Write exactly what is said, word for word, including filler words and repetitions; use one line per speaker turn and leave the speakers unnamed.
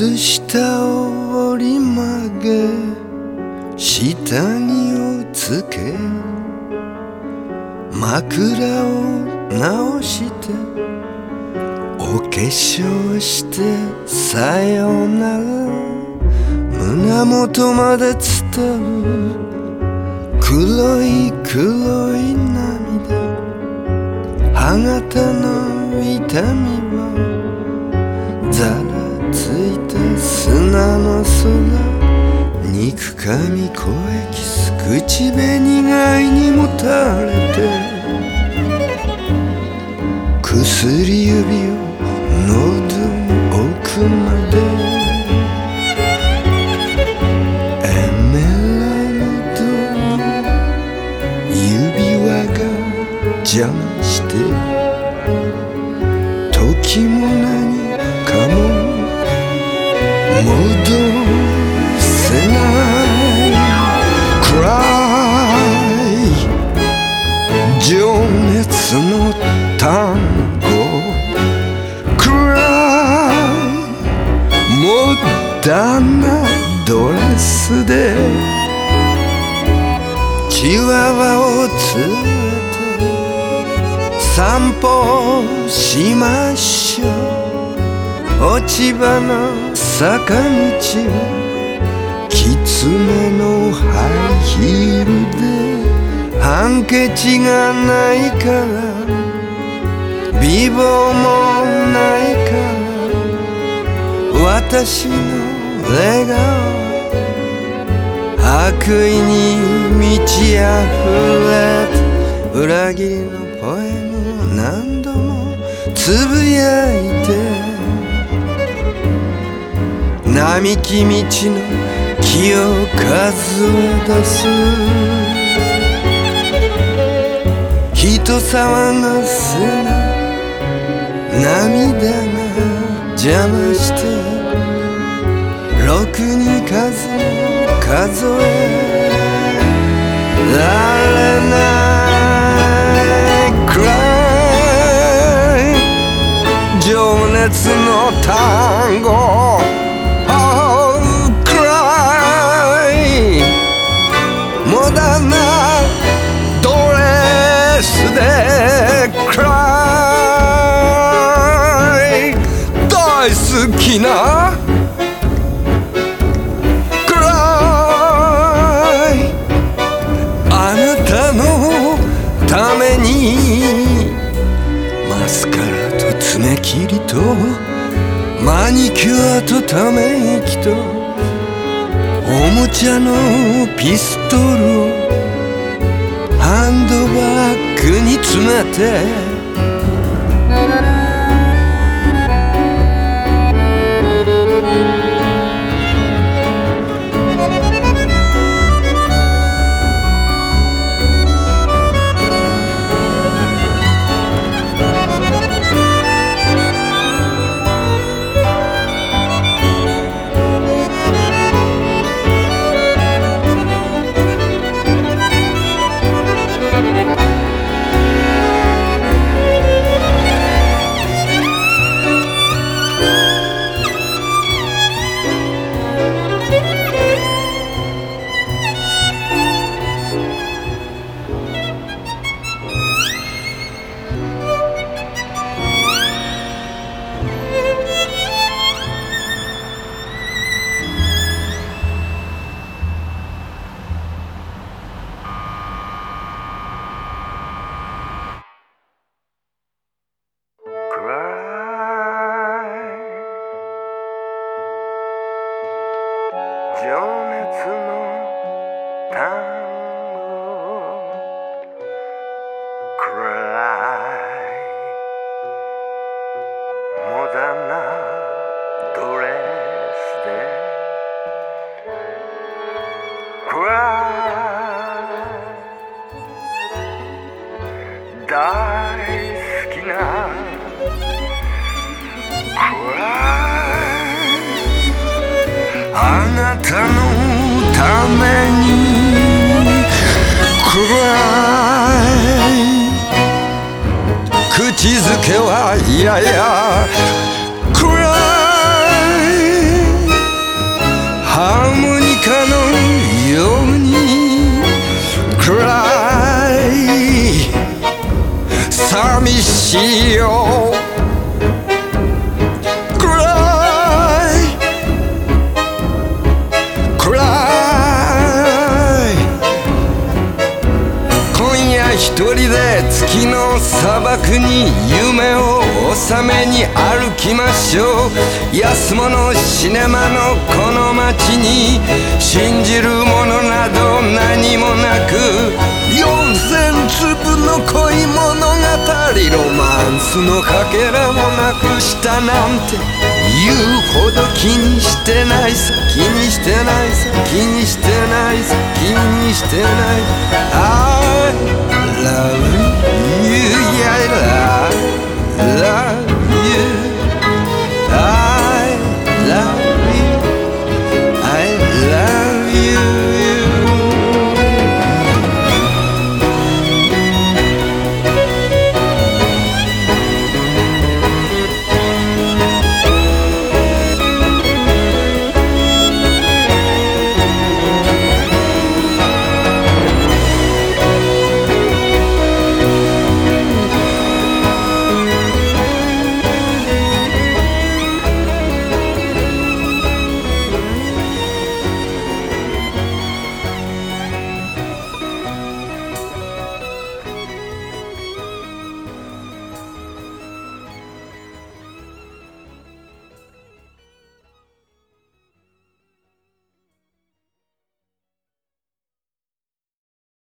靴下を折り曲げ下着をつけ枕を直してお化粧してさよなら胸元まで伝う黒い黒い涙歯型の痛みはざらついた砂の空憎かみ声キス口紅がいにもたれて薬指を喉の奥までエメラルドの指輪が邪魔して時も何かも戻せない暗い情熱の単語暗いモダンなドレスでチワワを連れて散歩しましょう落ち葉の坂道をきつめのハイヒールでハンケチがないから美貌もないから私の笑顔悪意に満ち溢れて裏切りのポエムを何度もつぶやいて並木道の木を数え出す人騒がせな涙が邪魔してろくに数も数えられないくらい情熱の単語モダンなドレスでクライ大好きなクライあなたのためにマスカラと爪切りとマニキュアとため息とおもちゃのピストルをハンドバッグに詰めて情熱の単語暗いモダンなドレスで暗い大好きな暗いあなたのために暗い口づけはやや暗いみしよう。一人で月の砂漠に夢を収めに歩きましょう。安物シネマのこの街に信じるものなど何もなく、四千粒の恋物語、ロマンスのかけらもなくしたなんて言うほど気にしてないさ、気にしてないさ、気にしてないさ、気にしてない。